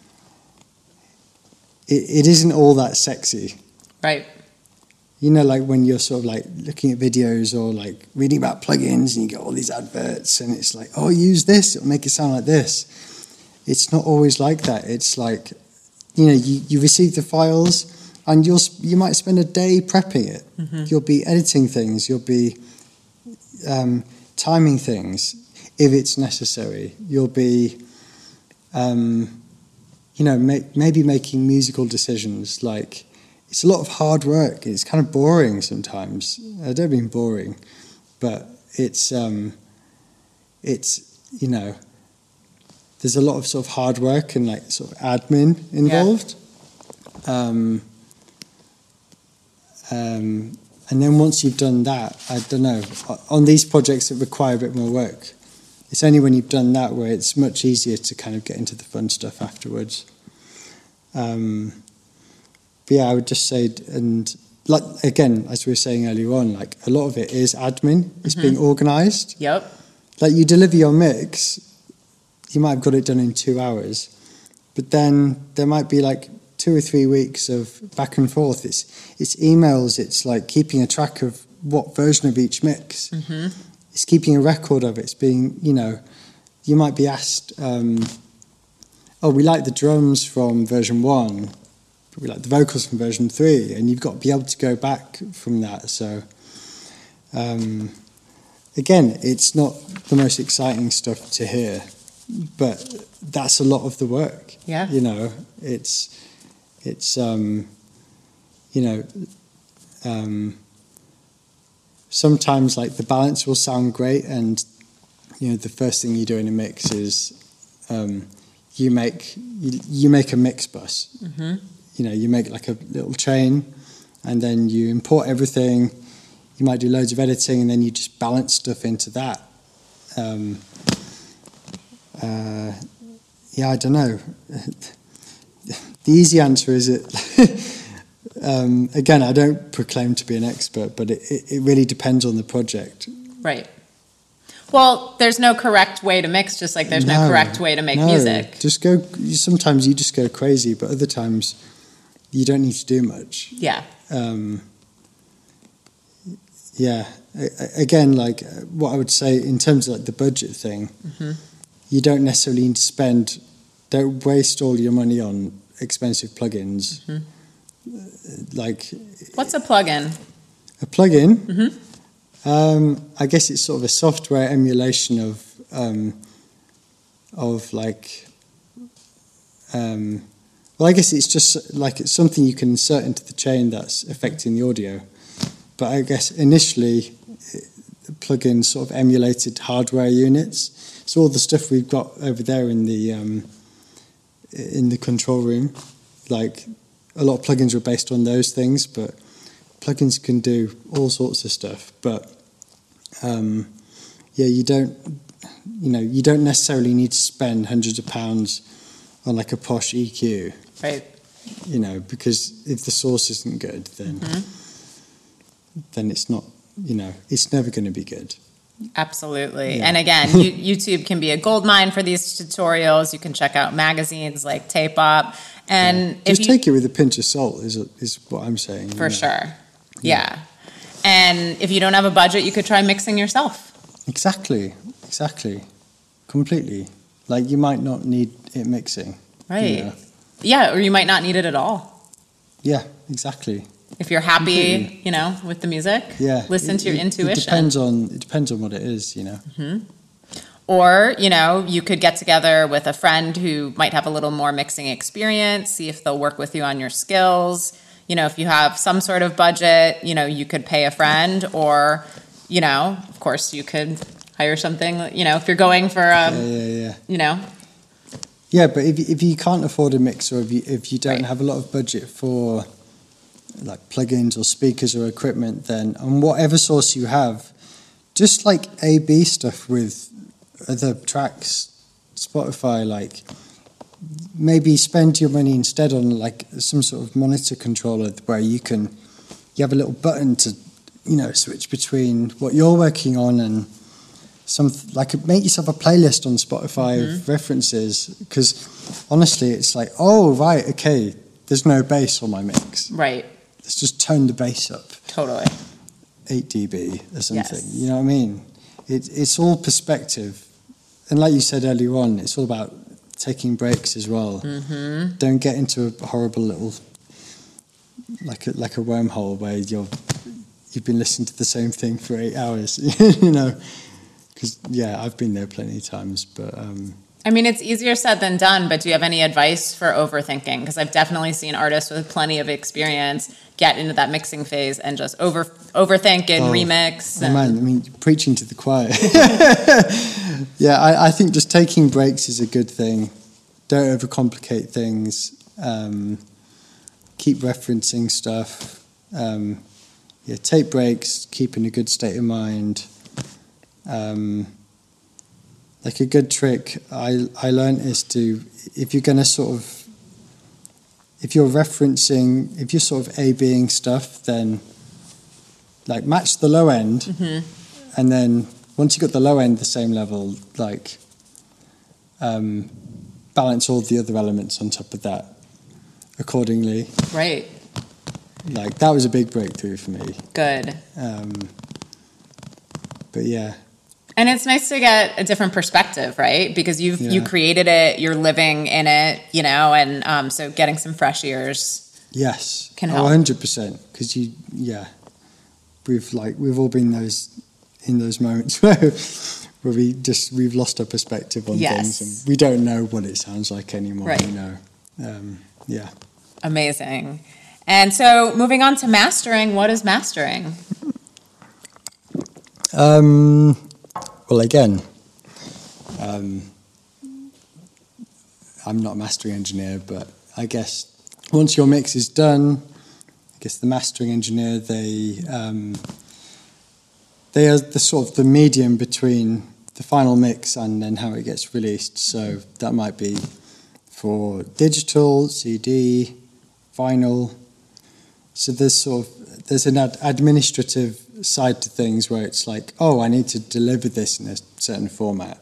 it isn't all that sexy. Right. You know, like when you're sort of like looking at videos or like reading about plugins and you get all these adverts and it's like, oh, use this, it'll make it sound like this. It's not always like that. It's like, you know, you receive the files and you might spend a day prepping it. You'll be editing things. You'll be timing things if it's necessary. You'll be, you know, maybe making musical decisions. Like, it's a lot of hard work. It's kind of boring sometimes. I don't mean boring, but it's you know, there's a lot of sort of hard work and like sort of admin involved. And then once you've done that, I don't know, on these projects that require a bit more work, it's only when you've done that where it's much easier to kind of get into the fun stuff afterwards. But yeah, I would just say, and like again, as we were saying earlier on, like a lot of it is admin. It's being organised. Yep. Like you deliver your mix, you might have got it done in 2 hours, but then there might be like 2 or 3 weeks of back and forth. It's emails. It's like keeping a track of what version of each mix. It's keeping a record of it. It's being, you know, you might be asked, oh, we like the drums from version 1, but we like the vocals from version 3, and you've got to be able to go back from that. So, again, it's not the most exciting stuff to hear, but that's a lot of the work. Yeah. You know, it's you know, sometimes like the balance will sound great, and you know the first thing you do in a mix is you make a mix bus. You know, you make like a little chain, and then you import everything. You might do loads of editing, and then you just balance stuff into that. Yeah, I don't know. The easy answer is it. Again, I don't proclaim to be an expert, but it really depends on the project. Right. Well, there's no correct way to mix, just like there's no correct way to make music. Sometimes you just go crazy, but other times you don't need to do much. Yeah. Yeah. Again, like what I would say in terms of like the budget thing, you don't necessarily need to don't waste all your money on expensive plugins. Like, what's a plugin? A plugin? I guess it's sort of a software emulation of like, well, I guess it's just like it's something you can insert into the chain that's affecting the audio. But I guess initially, the plugin sort of emulated hardware units. So all the stuff we've got over there in the control room, like a lot of plugins were based on those things, but plugins can do all sorts of stuff. But yeah, you don't necessarily need to spend hundreds of pounds on like a posh EQ, right? Because if the source isn't good, then it's not, it's never going to be good. Absolutely. Yeah. And again, YouTube can be a goldmine for these tutorials. You can check out magazines like Tape Op. And just take it with a pinch of salt is what I'm saying. For sure. Yeah. And if you don't have a budget, you could try mixing yourself. Exactly. Completely. Like you might not need it mixing. Right. Yeah, or you might not need it at all. Yeah, exactly. If you're happy, with the music, listen to your intuition. It depends on what it is, Or, you could get together with a friend who might have a little more mixing experience, see if they'll work with you on your skills. If you have some sort of budget, you could pay a friend or, of course you could hire something, if you're going for, Yeah, but if you can't afford a mixer, if you don't have a lot of budget for like plugins or speakers or equipment, then on whatever source you have, just like A/B stuff with other tracks, Spotify, like maybe spend your money instead on like some sort of monitor controller where you have a little button to switch between what you're working on and make yourself a playlist on Spotify of references, because honestly it's like, oh right, okay, there's no bass on my mix, right, let's just tone the bass up totally 8 dB or something. Yes. You know what I mean? It's all perspective, and like you said earlier on, it's all about taking breaks as well. Don't get into a horrible little like a wormhole where you've been listening to the same thing for 8 hours. Because I've been there plenty of times, but I mean, it's easier said than done, but do you have any advice for overthinking? Because I've definitely seen artists with plenty of experience get into that mixing phase and just overthink and remix. Man, I mean, preaching to the choir. Yeah, I think just taking breaks is a good thing. Don't overcomplicate things. Keep referencing stuff. Take breaks, keep in a good state of mind. Like a good trick I learned is if you're sort of A-Bing stuff, then like match the low end, and then once you've got the low end the same level, like balance all the other elements on top of that accordingly. Right. Like that was a big breakthrough for me. Good. But yeah. And it's nice to get a different perspective, right? Because you created it, you're living in it, and so getting some fresh ears. Yes. Can help. 100%. Because we've all been in those moments where we've lost our perspective on things, and we don't know what it sounds like anymore. Right. Yeah. Amazing. And so moving on to mastering, what is mastering? Well, again, I'm not a mastering engineer, but I guess once your mix is done, I guess the mastering engineer, they are the sort of the medium between the final mix and then how it gets released. So that might be for digital, CD, vinyl. So there's an administrative side to things where it's like, oh, I need to deliver this in a certain format.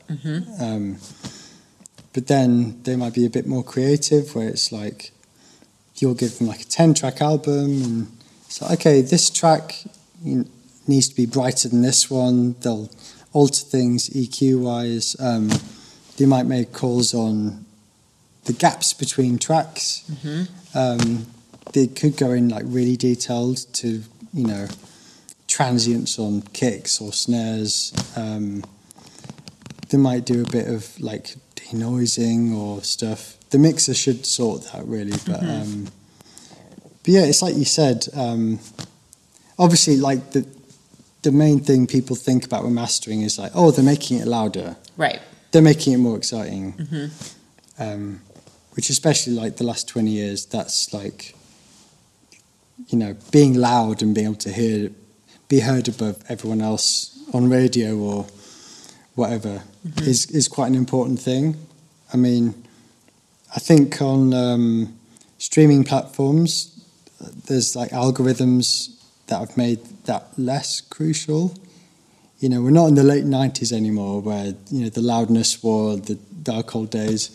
But then they might be a bit more creative, where it's like you'll give them like a 10-track album, and it's like, okay, this track needs to be brighter than this one. They'll alter things EQ-wise. They might make calls on the gaps between tracks. They could go in like really detailed to, transients on kicks or snares. They might do a bit of like denoising or stuff. The mixer should sort that really, but yeah, it's like you said. Obviously, like the main thing people think about when mastering is like, oh, they're making it louder. Right. They're making it more exciting. Which especially like the last 20 years, that's like, being loud and being able to be heard above everyone else on radio or whatever is quite an important thing. I mean, I think on streaming platforms, there's like algorithms that have made that less crucial. We're not in the late 90s anymore where, the loudness were the dark old days.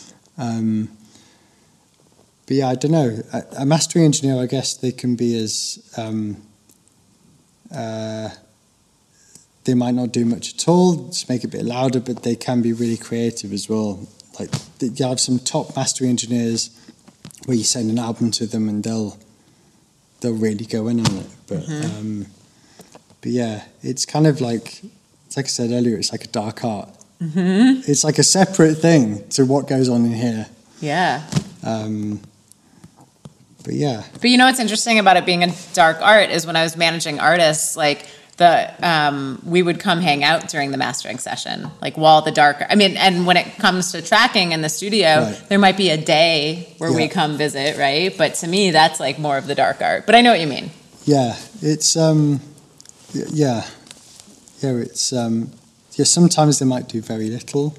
But yeah, I don't know. A mastering engineer, I guess they can be as... they might not do much at all, just make it a bit louder, but they can be really creative as well. Like, you have some top mastering engineers where you send an album to them and they'll really go in on it. But yeah, it's kind of like I said earlier, it's like a dark art. It's like a separate thing to what goes on in here. Yeah. But yeah. But what's interesting about it being a dark art is when I was managing artists, like we would come hang out during the mastering session, like while the dark. I mean, and when it comes to tracking in the studio, there might be a day where we come visit, right? But to me, that's like more of the dark art. But I know what you mean. Yeah, it's it's sometimes they might do very little,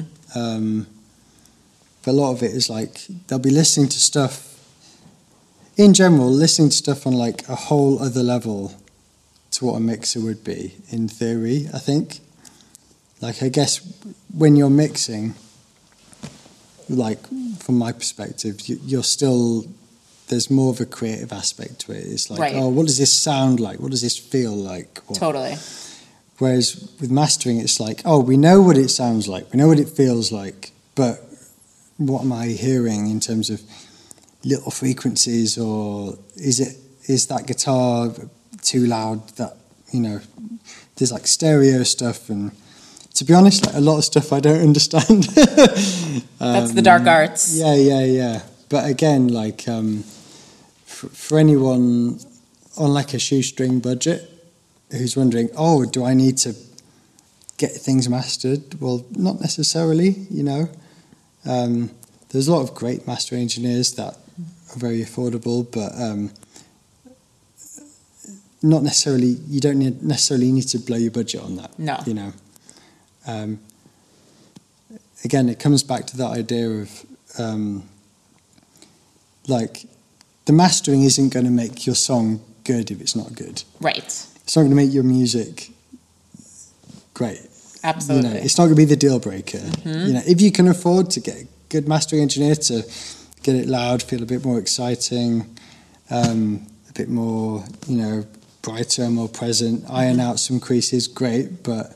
but a lot of it is like they'll be listening to stuff. In general, listening to stuff on like a whole other level to what a mixer would be, in theory, I think. Like, I guess when you're mixing, like, from my perspective, you're still, there's more of a creative aspect to it. It's like, oh, what does this sound like? What does this feel like? Totally. Whereas with mastering, it's like, oh, we know what it sounds like. We know what it feels like. But what am I hearing in terms of little frequencies, or is that guitar too loud that there's like stereo stuff, and to be honest, like a lot of stuff I don't understand. That's the dark arts. Yeah. But again, like for anyone on like a shoestring budget who's wondering, oh, do I need to get things mastered? Well, not necessarily. There's a lot of great mastering engineers that are very affordable, but not necessarily. You don't necessarily need to blow your budget on that. No. Again, it comes back to that idea of like the mastering isn't going to make your song good if it's not good. Right. It's not going to make your music great. Absolutely. It's not going to be the deal breaker. If you can afford to get a good mastering engineer to get it loud, feel a bit more exciting, a bit more, brighter, more present, iron out some creases, great, but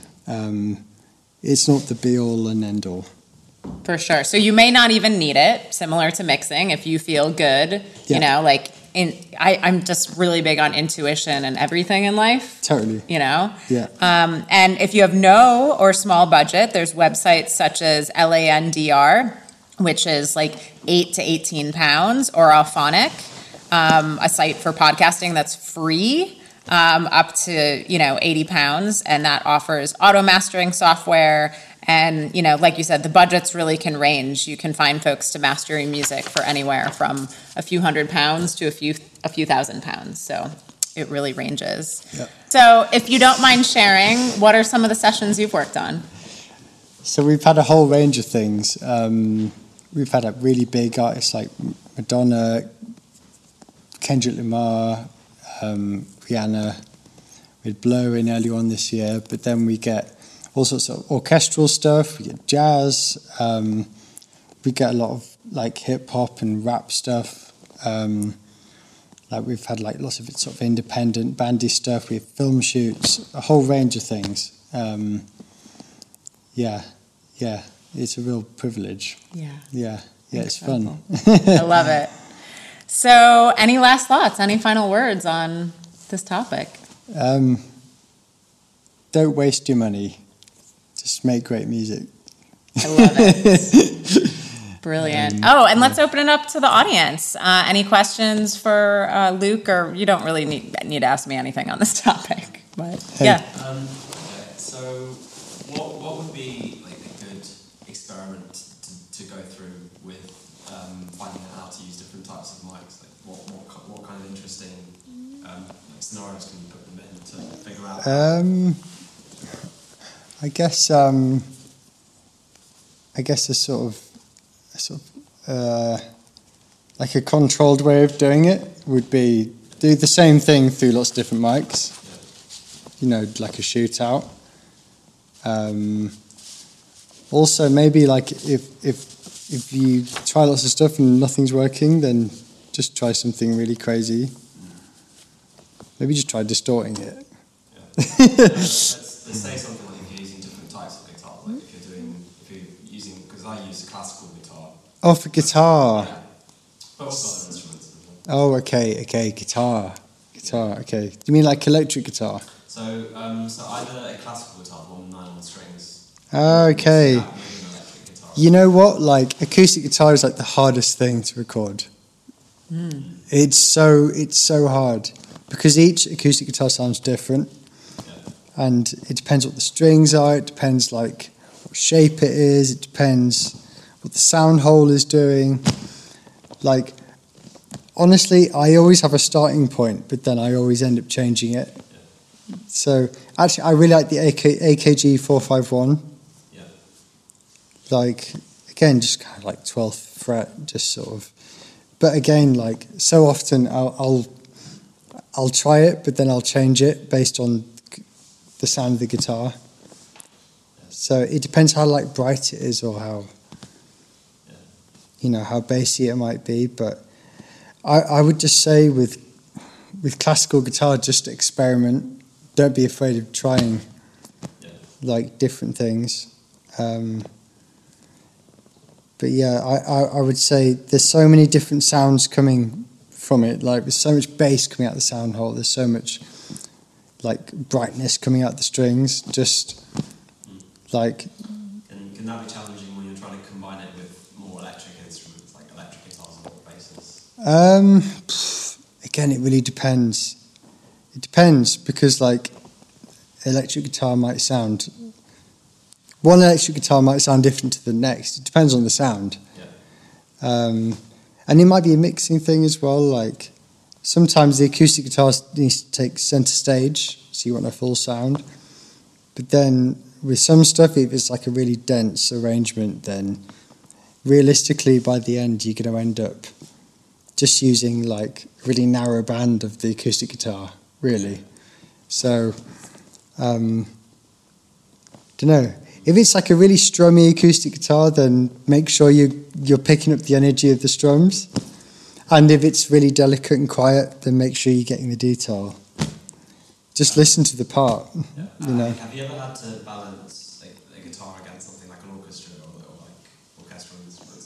it's not the be-all and end-all. For sure. So you may not even need it, similar to mixing, if you feel good, I'm just really big on intuition and everything in life. Totally. Yeah. And if you have no or small budget, there's websites such as LANDR, which is like £8 to £18, or Auphonic, a site for podcasting that's free, up to, £80, and that offers auto mastering software. And, like you said, the budgets really can range. You can find folks to master your music for anywhere from a few £100s to a few £1,000. So it really ranges. Yep. So if you don't mind sharing, what are some of the sessions you've worked on? So we've had a whole range of things. we've had like really big artists like Madonna, Kendrick Lamar, Rihanna. We had Blow in earlier on this year, but then we get all sorts of orchestral stuff. We get jazz. We get a lot of like hip hop and rap stuff. Like we've had like lots of sort of independent bandy stuff. We have film shoots, a whole range of things. Yeah, it's a real privilege. Yeah, it's fun. I love it. So, any last thoughts? Any final words on this topic? Don't waste your money. Just make great music. I love it. Brilliant. And let's open it up to the audience. Any questions for Luke? Or you don't really need to ask me anything on this topic. But yeah. Okay. So, what would be like a good experiment to go through with finding out how to use different types of mics? Like, what kind of interesting scenarios can you put them in to figure out? I guess a sort of like a controlled way of doing it would be do the same thing through lots of different mics. You know, like a shootout. Also, maybe like if you try lots of stuff and nothing's working, then just try something really crazy. Maybe just try distorting it. Let's say something like if you're using different types of guitar, like if you're using, because I use a classical guitar. Oh, for guitar. Yeah. But also other instruments as well. Oh, okay, guitar, okay. You mean like electric guitar? So either a classical guitar, one with 9 strings. Okay. Maybe an electric guitar. You know what? Like acoustic guitar is like the hardest thing to record. It's so hard because each acoustic guitar sounds different, and it depends what the strings are. It depends like what shape it is. It depends what the sound hole is doing. Like honestly, I always have a starting point, but then I always end up changing it. So actually, I really like the AKG 451. Yeah. Like again, just kind of like 12th fret, just sort of. But again, like so often, I'll try it, but then I'll change it based on the sound of the guitar. So it depends how like bright it is or how how bassy it might be. But I would just say with classical guitar, just experiment. Don't be afraid of trying like different things. But yeah, I would say there's so many different sounds coming from it. Like there's so much bass coming out the sound hole. There's so much like brightness coming out the strings. Just like. And can that be challenging when you're trying to combine it with more electric instruments, like electric guitars or basses? Again, it really depends. It depends because like electric guitar might sound. One electric guitar might sound different to the next. It depends on the sound. And it might be a mixing thing as well. Like sometimes the acoustic guitar needs to take center stage, so you want a full sound. But then with some stuff, if it's like a really dense arrangement, then realistically by the end you're going to end up just using like a really narrow band of the acoustic guitar, really. So, don't know. If it's like a really strummy acoustic guitar, then make sure you're picking up the energy of the strums. And if it's really delicate and quiet, then make sure you're getting the detail. Just listen to the part, you know. Have you ever had to balance like, a guitar against something like an orchestra or like orchestral instruments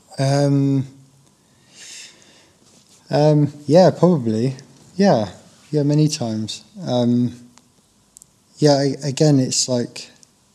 as well? Yeah, probably. Yeah, many times. Again, it's like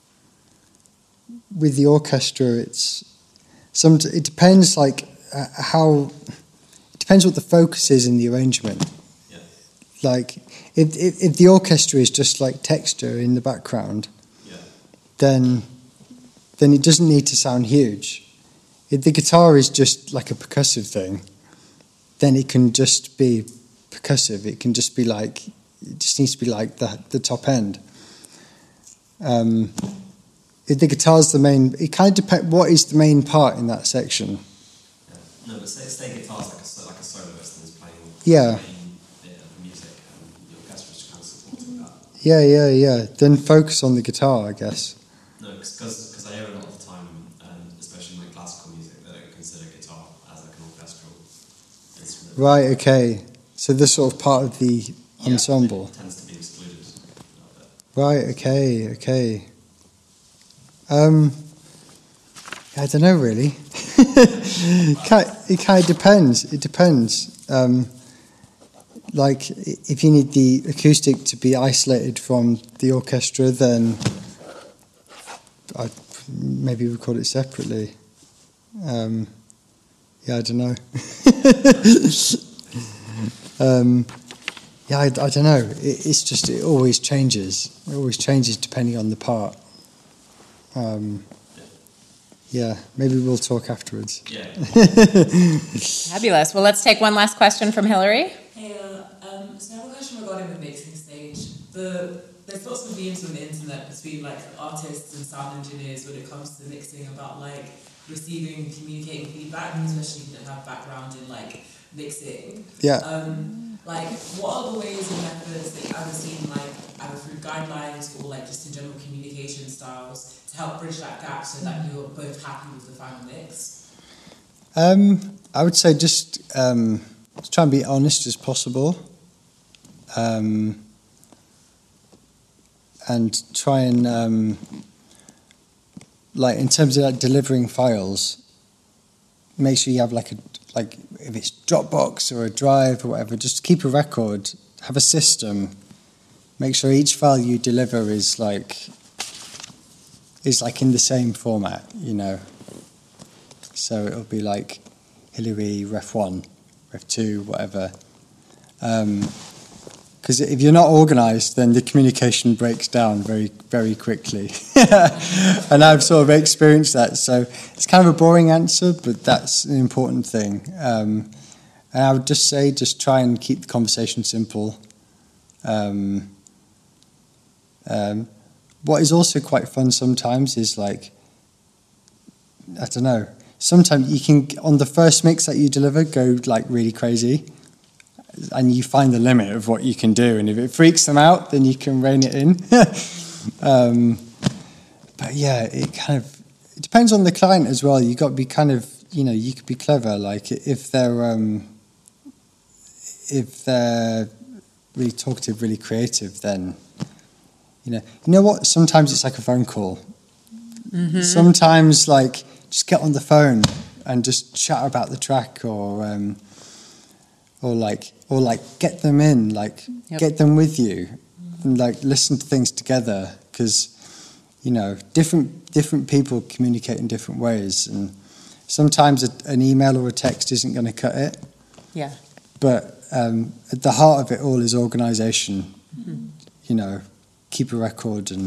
with the orchestra, it depends like how. It depends what the focus is in the arrangement. Yeah. Like if the orchestra is just like texture in the background, then it doesn't need to sound huge. If the guitar is just like a percussive thing, then it can just be percussive. It can just be like, it just needs to be like the top end. the guitar's the main. It kind of depends. What is the main part in that section? Yeah. No, but say guitar's like a soloist and is playing Yeah. the main bit of the music, and the orchestra just kind of supporting that. Yeah. Then focus on the guitar, I guess. No, because I hear a lot of the time, especially in like classical music, they don't consider guitar as like an orchestral instrument. Right. Okay. So this sort of part of the ensemble. It tends to be excluded a little bit. Right. Okay. I don't know really. It kind of depends. It depends. Like if you need the acoustic to be isolated from the orchestra, then I'd maybe record it separately. I don't know. I don't know. It's just it always changes. It always changes depending on the part. Maybe we'll talk afterwards. Yeah. Fabulous. Well, let's take one last question from Hillary. Hey, so I have a question regarding the mixing stage. There's lots of memes on the internet between like artists and sound engineers when it comes to mixing about like receiving, communicating feedback, especially if you don't have background in like mixing. Yeah. Like, what are the ways and methods that you've ever seen, like either through guidelines or like just in general communication styles to help bridge that gap so that you're both happy with the final mix? I would say just try and be honest as possible, and try and like in terms of like delivering files, make sure you have like if it's Dropbox or a Drive or whatever, just keep a record, have a system, make sure each file you deliver is like in the same format, you know. So it'll be like Hillary Ref 1, Ref 2, whatever. Because if you're not organised, then the communication breaks down very, very quickly. And I've sort of experienced that. So it's kind of a boring answer, but that's an important thing. And I would just say, just try and keep the conversation simple. What is also quite fun sometimes is like, I don't know, sometimes you can, on the first mix that you deliver, go like really crazy. And you find the limit of what you can do, and if it freaks them out, then you can rein it in. But yeah, it depends on the client as well. You got to be kind of, you know, you could be clever. Like if they're really talkative, really creative, then you know what? Sometimes it's like a phone call. Mm-hmm. Sometimes like just get on the phone and just chat about the track, or get them in, like get them with you, and like listen to things together, because you know different people communicate in different ways, and sometimes an email or a text isn't going to cut it. Yeah. But at the heart of it all is organisation. Mm-hmm. You know, keep a record, and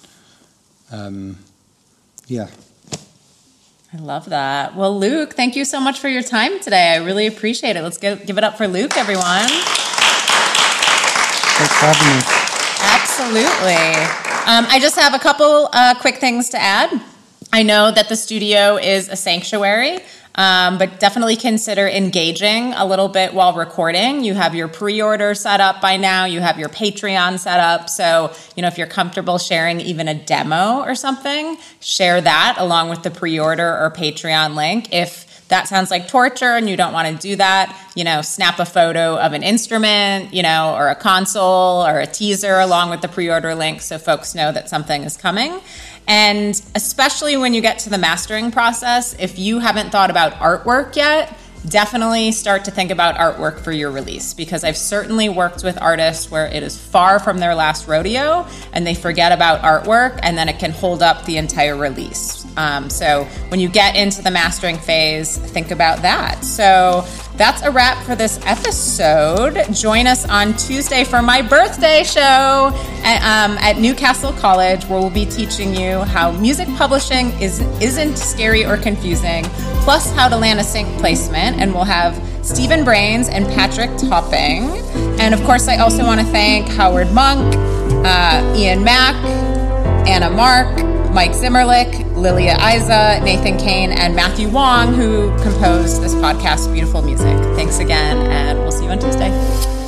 I love that. Well, Luke, thank you so much for your time today. I really appreciate it. Let's give it up for Luke, everyone. Thanks for having me. Absolutely. I just have a couple quick things to add. I know that the studio is a sanctuary, but definitely consider engaging a little bit while recording. You have your pre-order set up by now. You have your Patreon set up. So, you know, if you're comfortable sharing even a demo or something, share that along with the pre-order or Patreon link. If that sounds like torture and you don't want to do that, you know, snap a photo of an instrument, you know, or a console or a teaser along with the pre-order link so folks know that something is coming. And especially when you get to the mastering process, if you haven't thought about artwork yet, definitely start to think about artwork for your release, because I've certainly worked with artists where it is far from their last rodeo and they forget about artwork, and then it can hold up the entire release. So when you get into the mastering phase, think about that. So that's a wrap for this episode. Join us on Tuesday for my birthday show at Newcastle College, where we'll be teaching you how music publishing isn't scary or confusing, plus how to land a sync placement. And we'll have Stephen Brains and Patrick Topping. And of course, I also want to thank Howard Monk, Ian Mack, Anna Mark, Mike Zimmerlich, Lilia Isa, Nathan Kane, and Matthew Wong, who composed this podcast's beautiful music. Thanks again, and we'll see you on Tuesday.